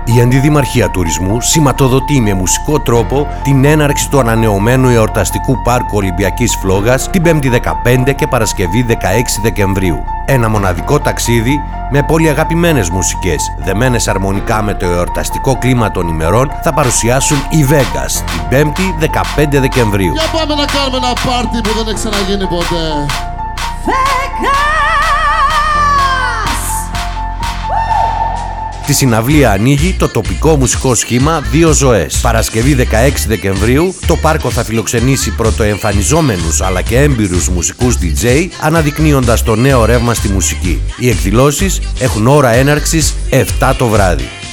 Η Αντιδημαρχία Τουρισμού σηματοδοτεί με μουσικό τρόπο την έναρξη του ανανεωμένου εορταστικού πάρκου Ολυμπιακής Φλόγας την 5η 15 και Παρασκευή 16 Δεκεμβρίου. Ένα μοναδικό ταξίδι με πολύ αγαπημένες μουσικές, δεμένες αρμονικά με το εορταστικό κλίμα των ημερών, θα παρουσιάσουν οι Vegas την 5η 15 Δεκεμβρίου. Για πάμε να κάνουμε ένα πάρτι που δεν έχει ξαναγίνει ποτέ. Τη συναυλία ανοίγει το τοπικό μουσικό σχήμα Δύο Ζωές. Παρασκευή 16 Δεκεμβρίου το πάρκο θα φιλοξενήσει πρωτοεμφανιζόμενους αλλά και έμπειρους μουσικούς DJ, αναδεικνύοντας το νέο ρεύμα στη μουσική. Οι εκδηλώσεις έχουν ώρα έναρξης 7 το βράδυ.